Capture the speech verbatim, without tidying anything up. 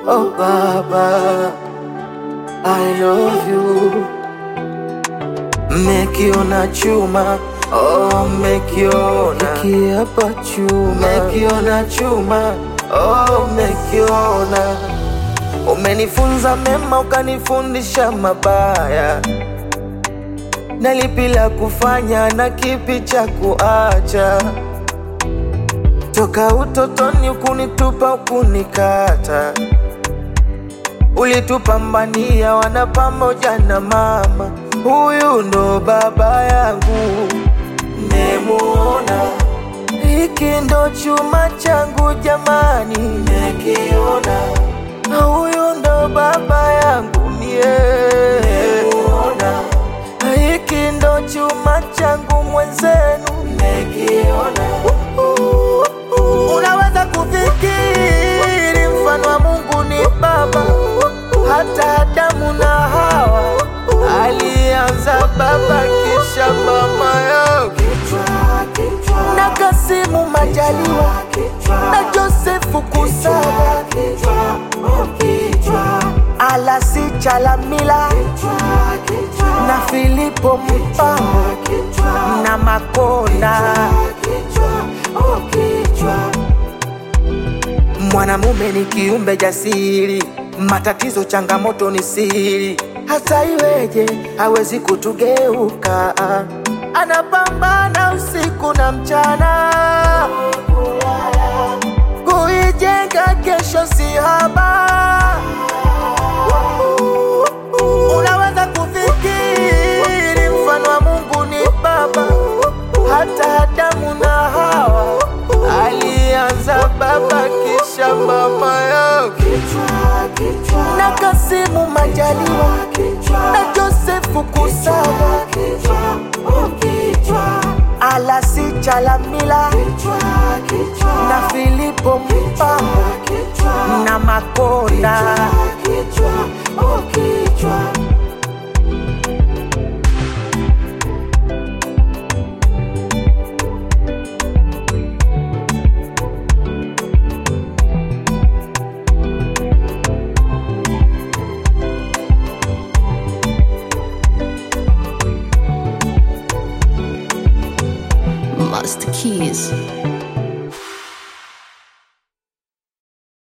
Oh Baba, I love you. Mekiona chuma, oh mekiona kiapa chuma, mekiona chuma, oh mekiona. Umenifunza mema ukanifundisha mabaya, na lipi la kufanya na kipi cha kuacha. Toka utotoni ukunitupa ukunikata, ulitupambania wana pamoja na mama. Huyu ndo baba yangu, nemuona. Hiki ndo chuma changu jamani, nekiona. Huyu ndo baba yangu mie, nemuona. Hiki ndo chuma changu mwenzenu, nekiona. Unaweza kufikiri mfano wa Mungu ni baba, hata Adamu na Hawa alianza baba kisha mama yao, na Kasimu Majaliwa na Josefu Kusaga, Alasi Chalamila na Filipo Mpango na Makonda. Mwanamume ni kiumbe jasiri, matatizo changamoto ni siri. Hata iweje hawezi kutugeuka, anapambana usiku na mchana, kuijenga kesho si haba. Unaweza kufikiri mfano wa Mungu ni baba, hata Adamu na Hawa alianza baba kisha mama yao, na Kasimu Majaliwa na Josefu Kusaga, Alasi Chalamila na Filipo Mpango na Makonda. Master Keys.